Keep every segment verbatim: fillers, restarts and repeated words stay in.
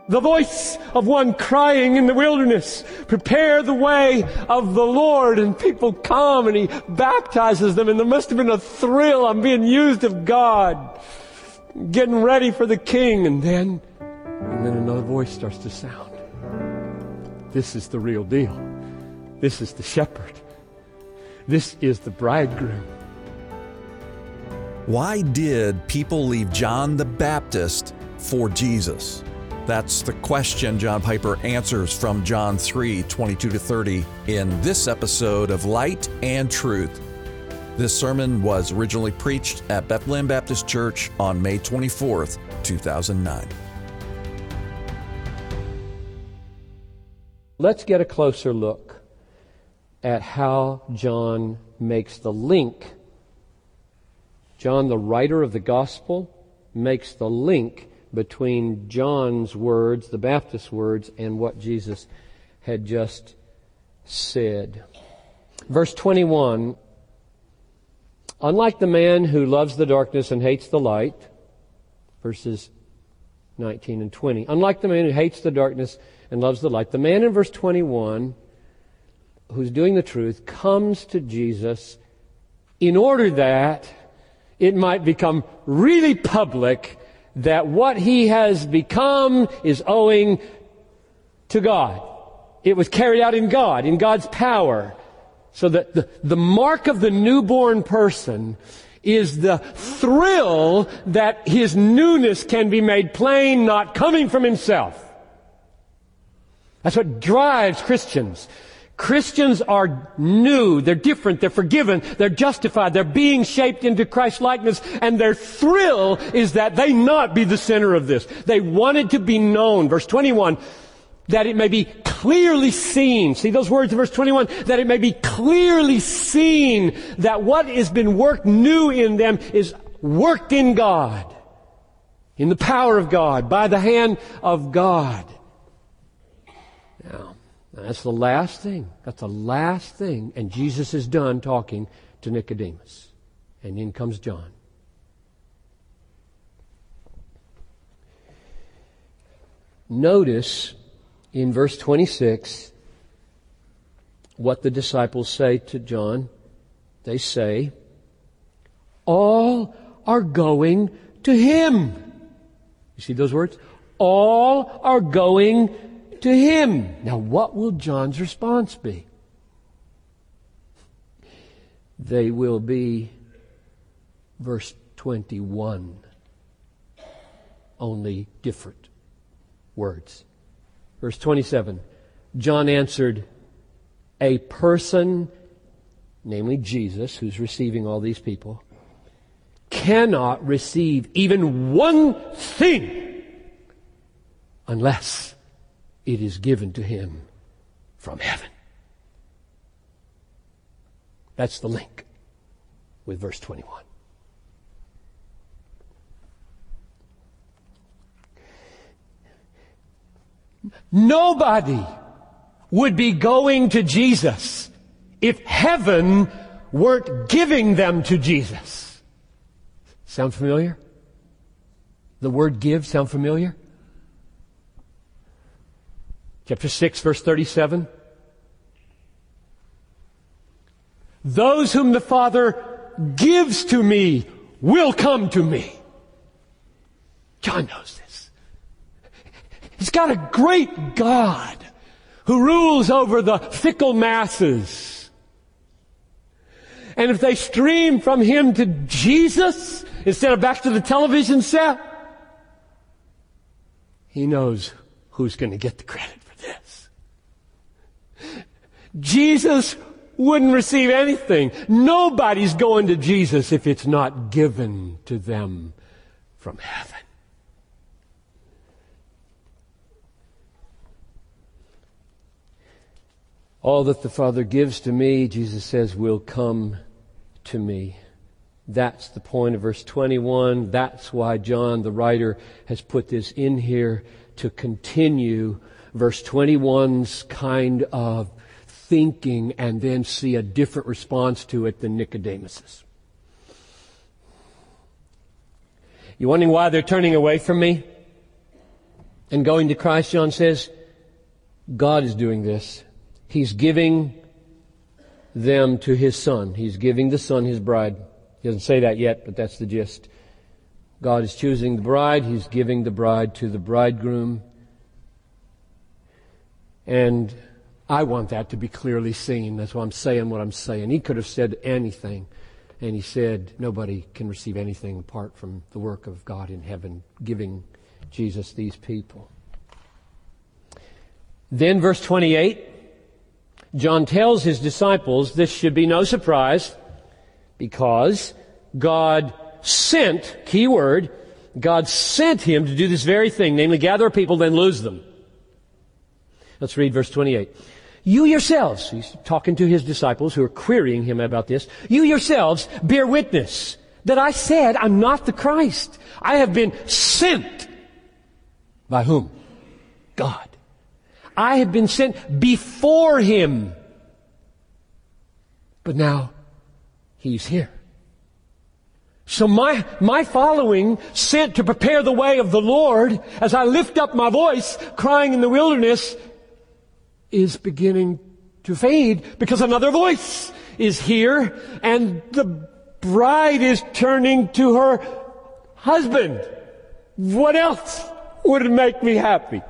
The voice of one crying in the wilderness, prepare the way of the Lord. And people come and He baptizes them. And there must have been a thrill. I'm being used of God. Getting ready for the King. And then, and then another voice starts to sound. This is the real deal. This is the shepherd. This is the bridegroom. Why did people leave John the Baptist for Jesus? That's the question John Piper answers from John three, twenty-two to thirty in this episode of Light and Truth. This sermon was originally preached at Bethlehem Baptist Church on May twenty-fourth, two thousand nine. Let's get a closer look at how John makes the link. John, the writer of the gospel, makes the link between John's words, the Baptist's words, and what Jesus had just said. Verse twenty-one, unlike the man who loves the darkness and hates the light, verses nineteen and twenty, unlike the man who hates the darkness and loves the light, the man in verse twenty-one who's doing the truth comes to Jesus in order that it might become really public that what he has become is owing to God. It was carried out in God, in God's power. So that the, the mark of the newborn person is the thrill that his newness can be made plain, not coming from himself. That's what drives Christians. Christians are new, they're different, they're forgiven, they're justified, they're being shaped into Christ's likeness, and their thrill is that they not be the center of this. They wanted to be known, verse twenty-one, that it may be clearly seen. See those words in verse twenty-one? That it may be clearly seen that what has been worked new in them is worked in God, in the power of God, by the hand of God. Now, that's the last thing. That's the last thing. And Jesus is done talking to Nicodemus. And in comes John. Notice in verse twenty-six what the disciples say to John. They say, all are going to Him. You see those words? All are going to Him. Now, what will John's response be? They will be, verse twenty-one, only different words. Verse twenty-seven, John answered, a person, namely Jesus, who's receiving all these people, cannot receive even one thing unless it is given to him from heaven. That's the link with verse twenty-one. Nobody would be going to Jesus if heaven weren't giving them to Jesus. Sound familiar? The word give sound familiar? Chapter six, verse thirty-seven. Those whom the Father gives to me will come to me. John knows this. He's got a great God who rules over the fickle masses. And if they stream from Him to Jesus instead of back to the television set, He knows who's going to get the credit. Jesus wouldn't receive anything. Nobody's going to Jesus if it's not given to them from heaven. All that the Father gives to me, Jesus says, will come to me. That's the point of verse twenty-one. That's why John, the writer, has put this in here to continue verse twenty-one's kind of thinking and then see a different response to it than Nicodemus's. You wondering why they're turning away from me? And going to Christ, John says, God is doing this. He's giving them to His Son. He's giving the Son His bride. He doesn't say that yet, but that's the gist. God is choosing the bride. He's giving the bride to the bridegroom. And I want that to be clearly seen. That's why I'm saying what I'm saying. He could have said anything. And He said, nobody can receive anything apart from the work of God in heaven, giving Jesus these people. Then verse twenty-eight, John tells his disciples this should be no surprise because God sent, key word, God sent Him to do this very thing, namely gather people, then lose them. Let's read verse twenty-eight. You yourselves, he's talking to his disciples who are querying him about this, you yourselves bear witness that I said I'm not the Christ. I have been sent. By whom? God. I have been sent before Him. But now He's here. So my, my following, sent to prepare the way of the Lord, as I lift up my voice, crying in the wilderness, is beginning to fade because another voice is here and the bride is turning to her husband. What else would make me happy?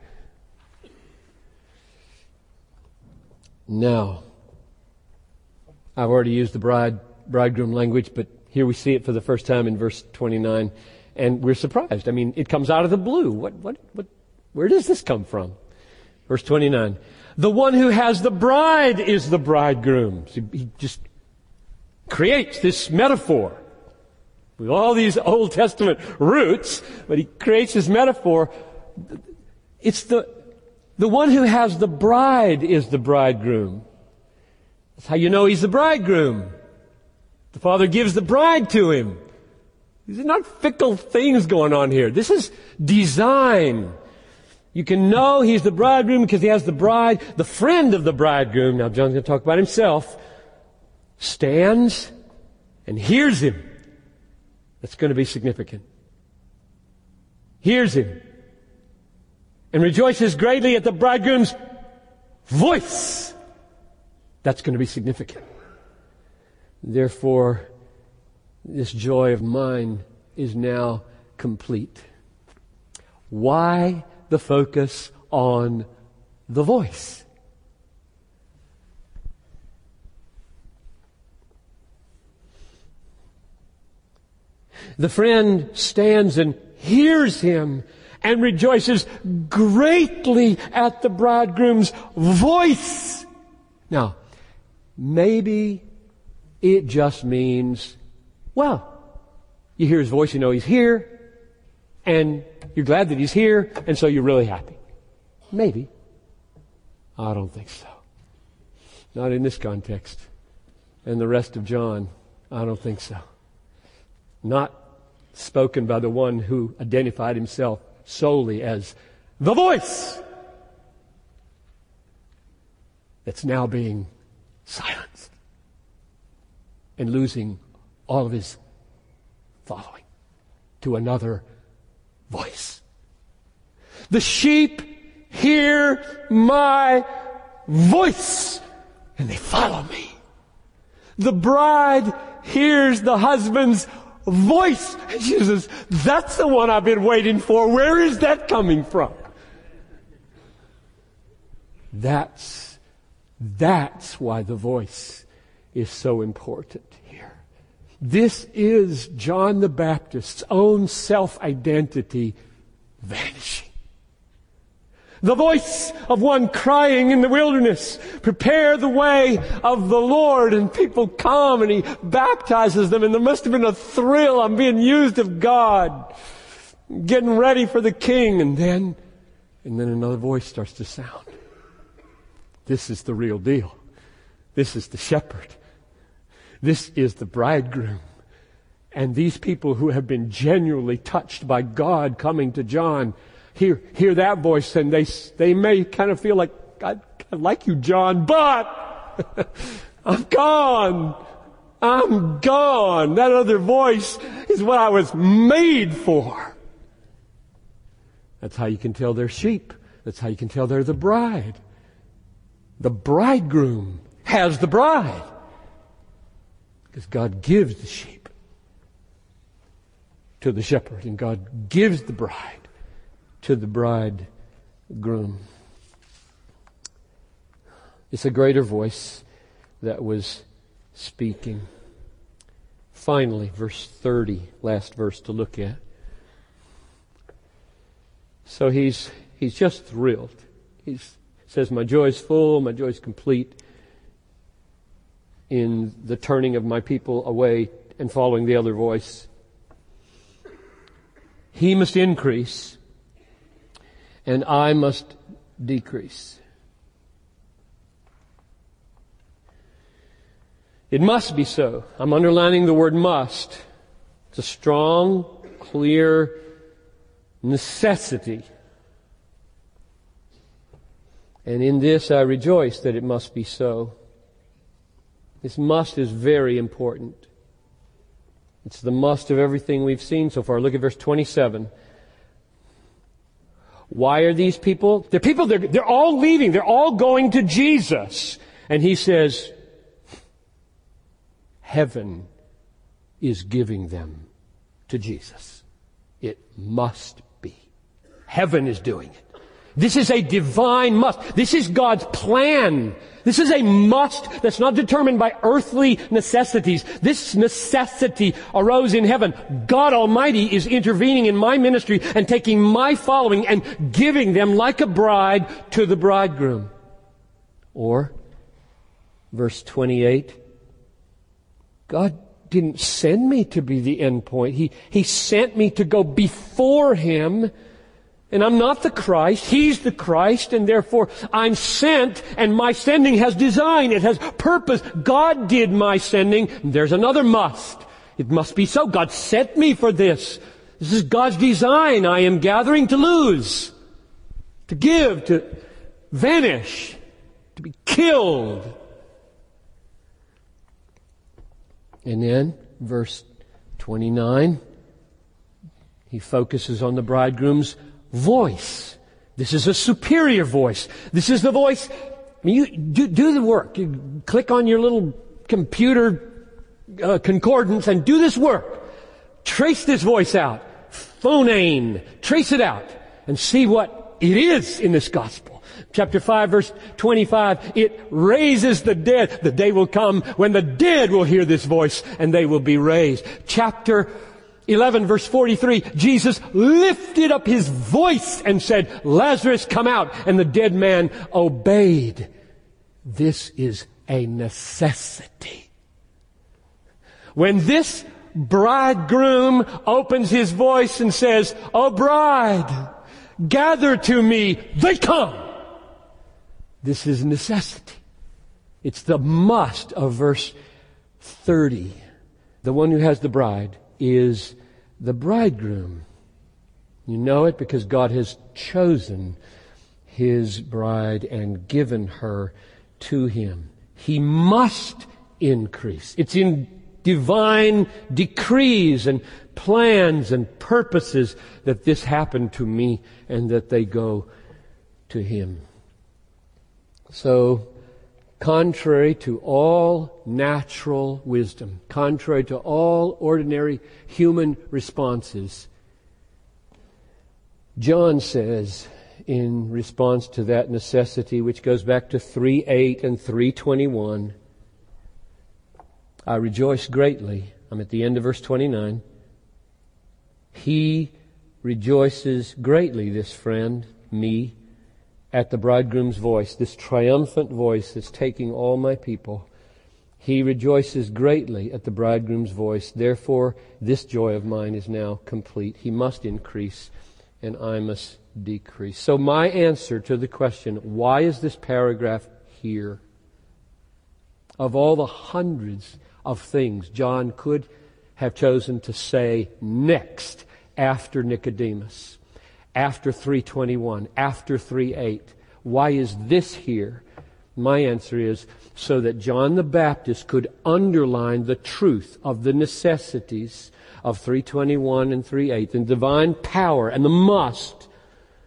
Now, I've already used the bride, bridegroom language, but here we see it for the first time in verse twenty-nine, and we're surprised. I mean, it comes out of the blue. What, what, what, where does this come from? Verse twenty-nine. The one who has the bride is the bridegroom. So he just creates this metaphor with all these Old Testament roots, but he creates this metaphor. It's the, the one who has the bride is the bridegroom. That's how you know he's the bridegroom. The Father gives the bride to him. These are not fickle things going on here. This is design. You can know he's the bridegroom because he has the bride. The friend of the bridegroom, now John's going to talk about himself, stands and hears him. That's going to be significant. Hears him and rejoices greatly at the bridegroom's voice. That's going to be significant. Therefore, this joy of mine is now complete. Why the focus on the voice? The friend stands and hears him and rejoices greatly at the bridegroom's voice. Now, maybe it just means, well, you hear his voice, you know he's here, and you're glad that he's here, and so you're really happy. Maybe. I don't think so. Not in this context. And the rest of John, I don't think so. Not spoken by the one who identified himself solely as the voice that's now being silenced and losing all of his following to another voice. The sheep hear my voice and they follow me. The bride hears the husband's voice. And she says, that's the one I've been waiting for. Where is that coming from? That's, that's why the voice is so important here. This is John the Baptist's own self-identity vanishing. The voice of one crying in the wilderness, prepare the way of the Lord, and people come and he baptizes them, and there must have been a thrill. I'm being used of God, getting ready for the King, and then, and then another voice starts to sound. This is the real deal. This is the shepherd. This is the bridegroom. And these people who have been genuinely touched by God coming to John hear hear that voice, and they they may kind of feel like, I, I like you, John, but I'm gone. I'm gone. That other voice is what I was made for. That's how you can tell they're sheep. That's how you can tell they're the bride. The bridegroom has the bride. Because God gives the sheep to the shepherd, and God gives the bride to the bridegroom. It's a greater voice that was speaking. Finally, verse thirty, last verse to look at. So he's he's just thrilled. He says, my joy is full, my joy is complete in the turning of my people away and following the other voice. He must increase, and I must decrease. It must be so. I'm underlining the word must. It's a strong, clear necessity. And in this I rejoice that it must be so. This must is very important. It's the must of everything we've seen so far. Look at verse twenty-seven. Why are these people? They're people, they're, they're all leaving. They're all going to Jesus. And he says, heaven is giving them to Jesus. It must be. Heaven is doing it. This is a divine must. This is God's plan. This is a must that's not determined by earthly necessities. This necessity arose in heaven. God Almighty is intervening in my ministry and taking my following and giving them like a bride to the bridegroom. Or, verse twenty-eight, God didn't send me to be the end point. He, He sent me to go before Him. And I'm not the Christ. He's the Christ, and therefore I'm sent, and my sending has design. It has purpose. God did my sending. There's another must. It must be so. God sent me for this. This is God's design. I am gathering to lose, to give, to vanish, to be killed. And then, verse twenty-nine, he focuses on the bridegroom's voice. This is a superior voice. This is the voice. I mean, you do, do the work. You click on your little computer uh, concordance and do this work. Trace this voice out. Phoneme. Trace it out and see what it is in this gospel. Chapter five, verse twenty-five, it raises the dead. The day will come when the dead will hear this voice and they will be raised. Chapter eleven, verse forty-three, Jesus lifted up His voice and said, Lazarus, come out. And the dead man obeyed. This is a necessity. When this bridegroom opens his voice and says, O bride, gather to me, they come. This is necessity. It's the must of verse thirty. The one who has the bride is the bridegroom. You know it because God has chosen His bride and given her to Him. He must increase. It's in divine decrees and plans and purposes that this happened to me and that they go to Him. So, contrary to all natural wisdom, contrary to all ordinary human responses, John says, in response to that necessity, which goes back to three eight and three twenty-one, I rejoice greatly. I'm at the end of verse twenty-nine. He rejoices greatly, this friend, me, at the bridegroom's voice, this triumphant voice that's taking all my people. He rejoices greatly at the bridegroom's voice. Therefore, this joy of mine is now complete. He must increase, and I must decrease. So my answer to the question, why is this paragraph here? Of all the hundreds of things John could have chosen to say next after Nicodemus, after three twenty-one, after three eight. Why is this here? My answer is so that John the Baptist could underline the truth of the necessities of three twenty-one and three eight, the divine power and the must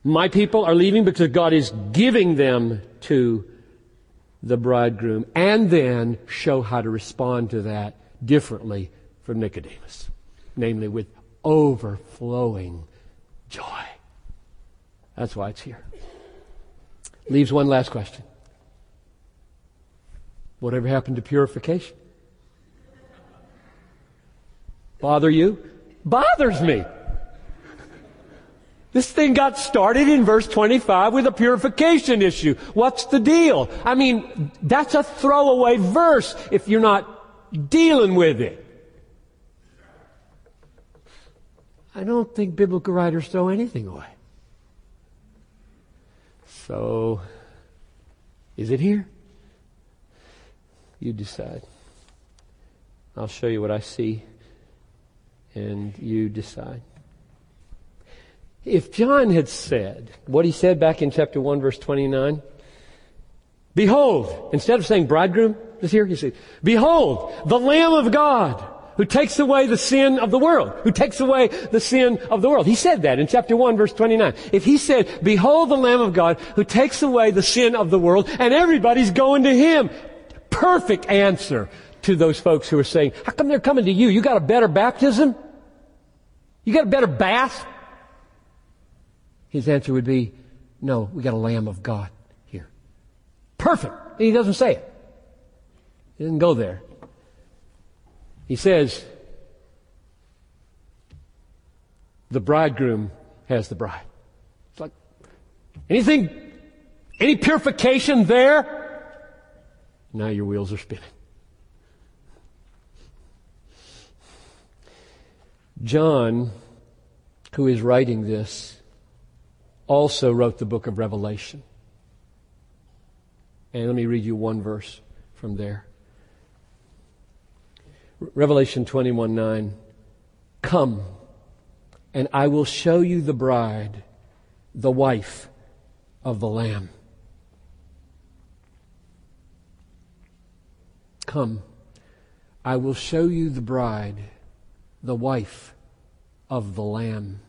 My people are leaving because God is giving them to the bridegroom, and then show how to respond to that differently from Nicodemus, namely with overflowing joy. That's why it's here. Leaves one last question. Whatever happened to purification? Bother you? Bothers me. This thing got started in verse twenty-five with a purification issue. What's the deal? I mean, that's a throwaway verse if you're not dealing with it. I don't think biblical writers throw anything away. So, is it here? You decide. I'll show you what I see, and you decide. If John had said what he said back in chapter one, verse twenty-nine, behold, instead of saying bridegroom, just here, he said, behold, the Lamb of God who takes away the sin of the world, who takes away the sin of the world. He said that in chapter one, verse twenty-nine. If he said, behold the Lamb of God who takes away the sin of the world, and everybody's going to him. Perfect answer to those folks who are saying, how come they're coming to you? You got a better baptism? You got a better bath? His answer would be, no, we got a Lamb of God here. Perfect. And he doesn't say it. He doesn't go there. He says, the bridegroom has the bride. It's like, anything, any purification there? Now your wheels are spinning. John, who is writing this, also wrote the book of Revelation. And let me read you one verse from there. Revelation twenty-one nine. Come, and I will show you the bride, the wife of the Lamb. Come, I will show you the bride, the wife of the Lamb.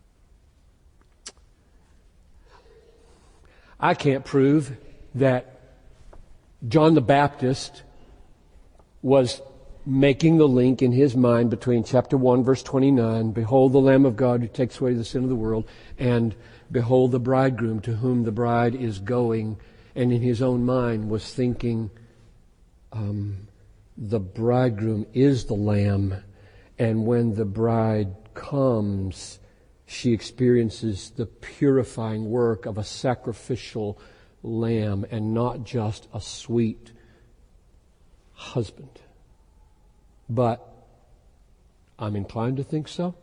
I can't prove that John the Baptist was making the link in his mind between chapter one, verse twenty-nine, behold the Lamb of God who takes away the sin of the world, and behold the bridegroom to whom the bride is going, and in his own mind was thinking, um, the bridegroom is the Lamb, and when the bride comes, she experiences the purifying work of a sacrificial lamb and not just a sweet husband. But I'm inclined to think so.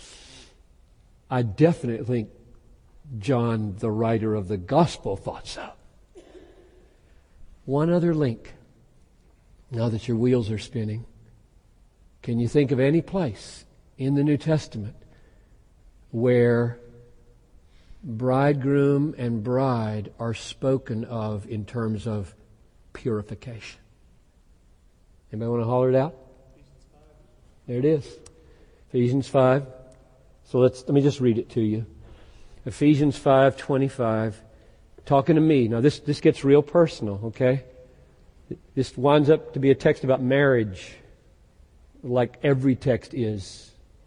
I definitely think John, the writer of the gospel, thought so. One other link, now that your wheels are spinning. Can you think of any place in the New Testament where bridegroom and bride are spoken of in terms of purification? Anybody want to holler it out? There it is. Ephesians five. So let's, let me just read it to you. Ephesians five twenty-five. Talking to me. Now this, this gets real personal, okay? This winds up to be a text about marriage, like every text is.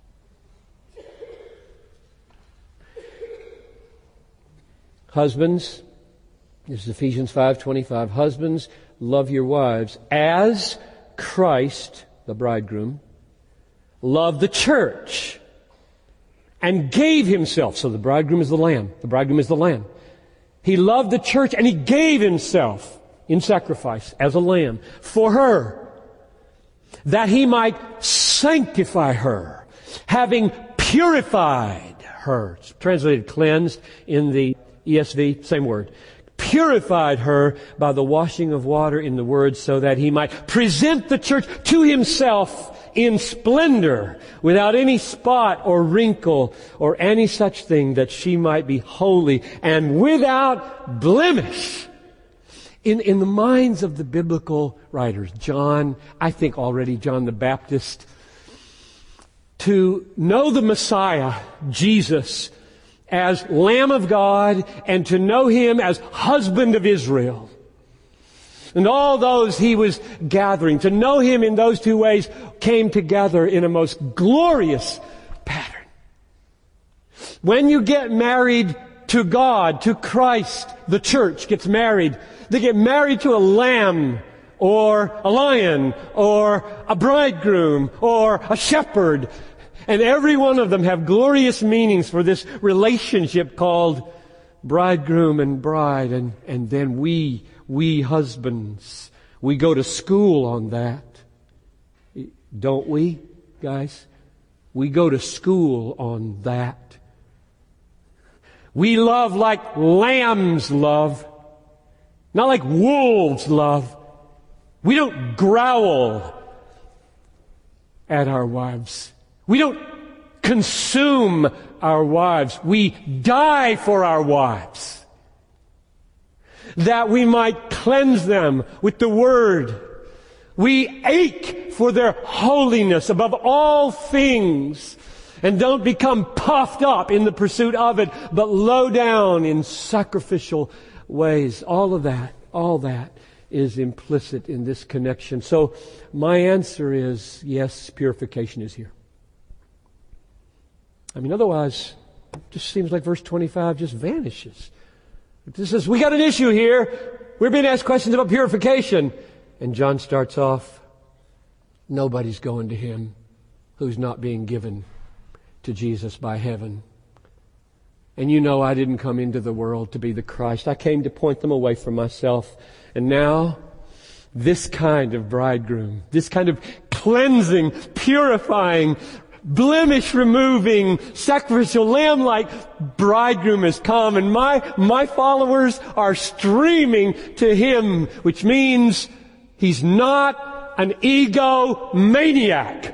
Husbands, this is Ephesians five twenty-five. Husbands, love your wives as Christ, the bridegroom, loved the church and gave himself. So the bridegroom is the lamb. The bridegroom is the lamb. He loved the church and he gave himself in sacrifice as a lamb for her, that he might sanctify her, having purified her. It's translated cleansed in the E S V, same word. Purified her by the washing of water in the word, so that he might present the church to himself in splendor, without any spot or wrinkle or any such thing, that she might be holy and without blemish. In, in the minds of the biblical writers, John, I think already John the Baptist, to know the Messiah, Jesus, as Lamb of God and to know Him as husband of Israel. And all those He was gathering, to know Him in those two ways, came together in a most glorious pattern. When you get married to God, to Christ, the church gets married. They get married to a lamb, or a lion, or a bridegroom, or a shepherd. And every one of them have glorious meanings for this relationship called bridegroom and bride. And, and then we, we husbands, we go to school on that. Don't we, guys? We go to school on that. We love like lambs love, not like wolves love. We don't growl at our wives. We don't consume our wives. We die for our wives, that we might cleanse them with the Word. We ache for their holiness above all things, and don't become puffed up in the pursuit of it, but low down in sacrificial ways. All of that, all that is implicit in this connection. So my answer is yes, purification is here. I mean, otherwise, it just seems like verse twenty-five just vanishes. This says, we got an issue here. We're being asked questions about purification. And John starts off, nobody's going to Him who's not being given to Jesus by heaven. And you know I didn't come into the world to be the Christ. I came to point them away from myself. And now, this kind of bridegroom, this kind of cleansing, purifying, blemish-removing, sacrificial lamb-like bridegroom has come. And my, my followers are streaming to Him, which means He's not an egomaniac.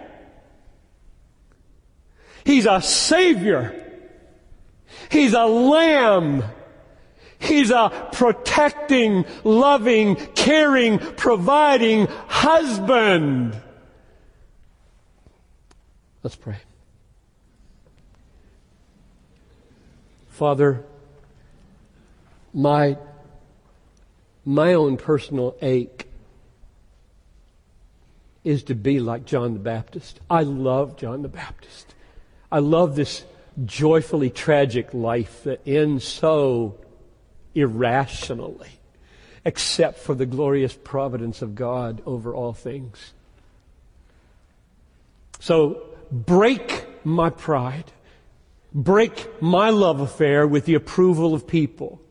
He's a Savior. He's a lamb. He's a protecting, loving, caring, providing husband. Let's pray. Father, my, my own personal ache is to be like John the Baptist. I love John the Baptist. I love this joyfully tragic life that ends so irrationally, except for the glorious providence of God over all things. So break my pride. Break my love affair with the approval of people.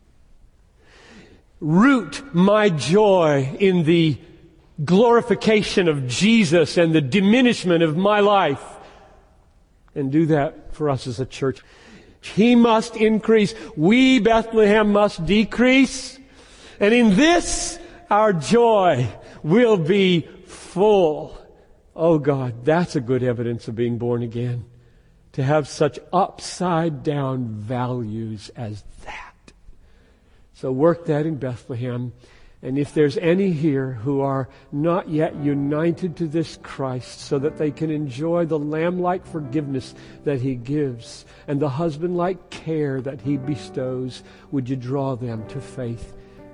Root my joy in the glorification of Jesus and the diminishment of my life. And do that for us as a church. He must increase. We, Bethlehem, must decrease. And in this, our joy will be full. Oh God, that's a good evidence of being born again. To have such upside down values as that. So work that in Bethlehem. And if there's any here who are not yet united to this Christ so that they can enjoy the lamb-like forgiveness that He gives and the husband-like care that He bestows, would you draw them to faith?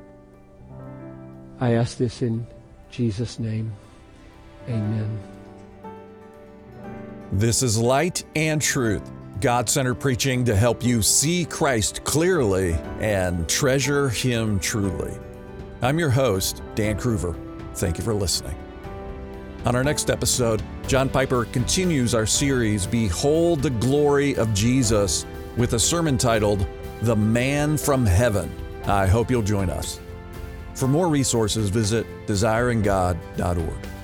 I ask this in Jesus' name. Amen. This is Light and Truth, God-centered preaching to help you see Christ clearly and treasure Him truly. I'm your host, Dan Kruver. Thank you for listening. On our next episode, John Piper continues our series, Behold the Glory of Jesus, with a sermon titled, The Man from Heaven. I hope you'll join us. For more resources, visit desiring god dot org.